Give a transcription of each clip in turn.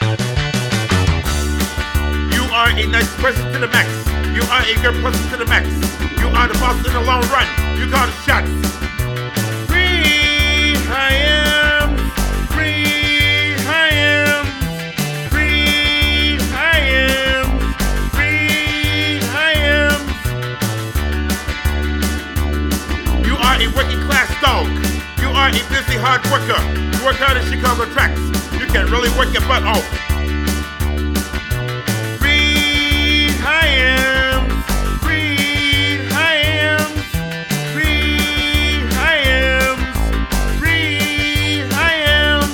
You are a nice person to the max. You are a good person to the max. You are the boss in the long run. You call the shots. Free I am. Free I am. Free I am. Free I am. You are a working class dog. You are a busy hard worker. You work hard in Chicago tracks. You can really work your butt off. Free I am. Free I am. Free I am. Free I am.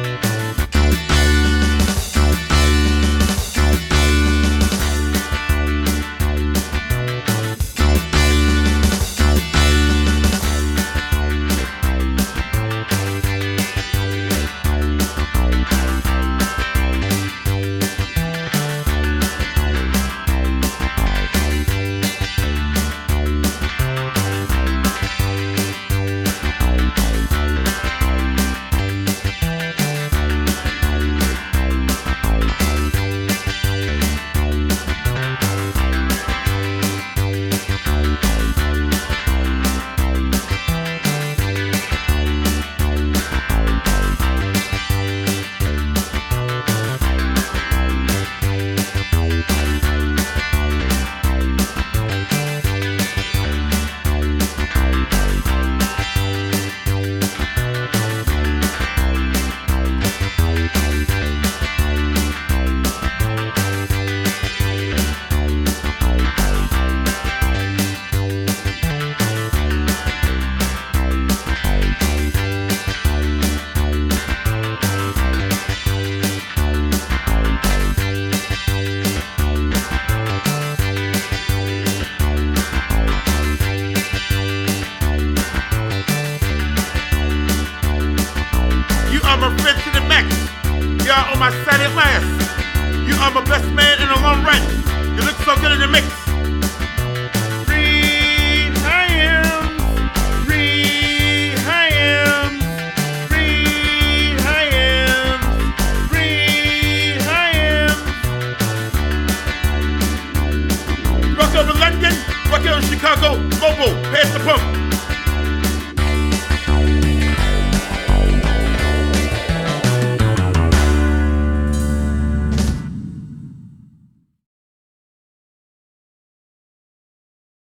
You are my friend to the max. You are on my side at last. You are my best man in the long run. You look so good in the mix. Free I am. Free I am. Free I am. Free I am. Rock over London, rock over Chicago, mobile, pass the pump.